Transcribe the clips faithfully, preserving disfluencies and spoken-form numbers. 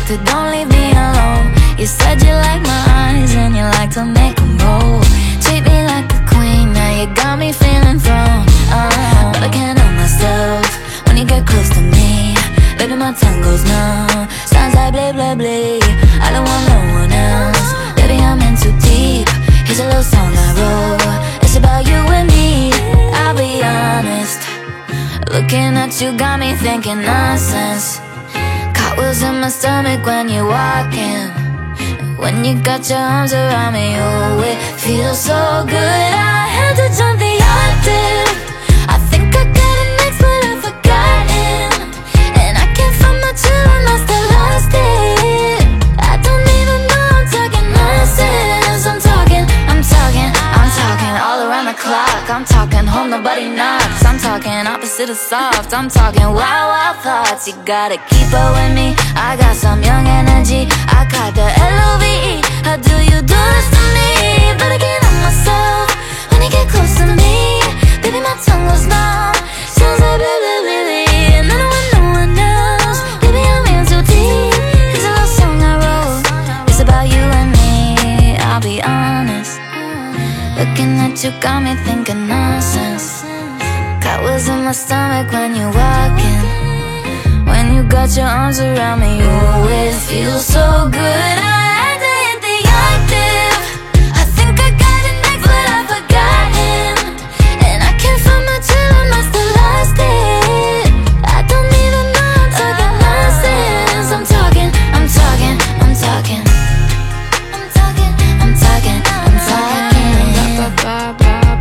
to don't leave me alone. You said you like my eyes and you like to make them roll. Treat me like a queen, now you got me feeling thrown. uh, But I can't help myself when you get close to me. Baby, my tongue goes numb, sounds like blah blah blah. I don't want no one else, baby, I'm in too deep. Here's a little song I wrote, it's about you and me. I'll be honest, looking at you got me thinking nonsense. Cartwheels in my stomach when you're walking. When you got your arms around me, oh, it feels so good. I had to jump the octave. I think I got it next, but I've forgotten. And I can't find my chill, I must have lost it. I don't even know I'm talking nonsense. I'm talking, I'm talking, I'm talking all around the clock. I'm talking home, nobody knocks. I'm talking opposite of soft. I'm talking wild, wild thoughts. You gotta keep up with me, I got some young energy. I got the L O V E. How do you do this to me? But I can't help myself when you get close to me. Baby, my tongue goes numb, sounds like blah blah blah. And I don't want no one else, baby, I'm in too deep. Here's a little song I wrote, it's about you and me. I'll be honest, looking at you got me thinking nonsense. Cartwheels in my stomach when you're walking. When you got your arms around me, oh, it feels so good. I had to hit the octave. I think I got it next, but I've forgotten. And I can't find my chill, I must have lost it. I don't even know I'm talking nonsense. I'm talking, I'm talking, I'm talking, I'm talking, I'm talking, I'm talking.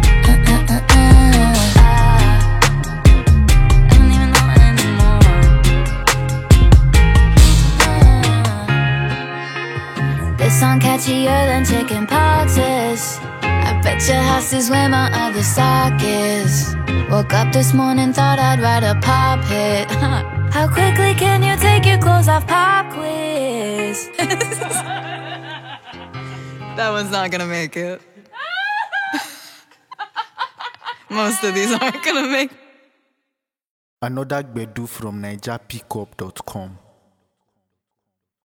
This song catchier than chicken pox is. I bet your house is where my other sock is. Woke up this morning, thought I'd write a pop hit. How quickly can you take your clothes off, pop quiz? That one's not gonna make it. Most of these aren't gonna make it. Another Gbedu from Niger Pickup dot com.